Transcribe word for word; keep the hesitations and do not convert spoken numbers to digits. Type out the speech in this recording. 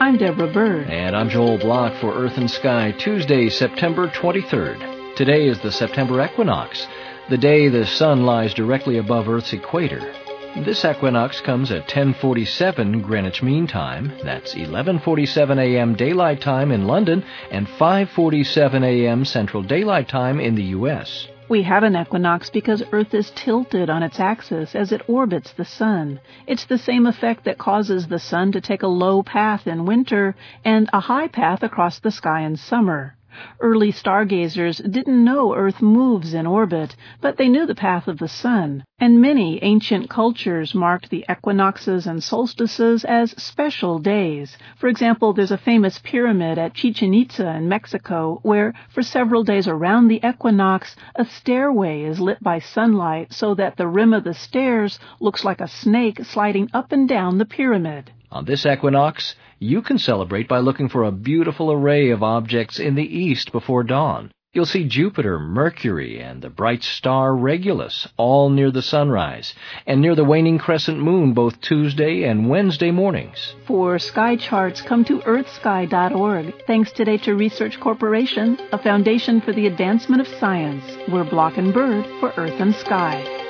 I'm Deborah Bird. And I'm Joel Block for Earth and Sky, Tuesday, September twenty-third. Today is the September equinox, the day the sun lies directly above Earth's equator. This equinox comes at ten forty-seven Greenwich Mean Time, that's eleven forty-seven a.m. Daylight Time in London, and five forty-seven a.m. Central Daylight Time in the U S We have an equinox because Earth is tilted on its axis as it orbits the sun. It's the same effect that causes the sun to take a low path in winter and a high path across the sky in summer. Early stargazers didn't know Earth moves in orbit, but they knew the path of the sun, and many ancient cultures marked the equinoxes and solstices as special days. For example, there's a famous pyramid at Chichen Itza in Mexico where, for several days around the equinox, a stairway is lit by sunlight so that the rim of the stairs looks like a snake sliding up and down the pyramid. On this equinox, you can celebrate by looking for a beautiful array of objects in the east before dawn. You'll see Jupiter, Mercury, and the bright star Regulus, all near the sunrise, and near the waning crescent moon both Tuesday and Wednesday mornings. For sky charts, come to earth sky dot org. Thanks today to Research Corporation, a foundation for the advancement of science. We're Block and Bird for Earth and Sky.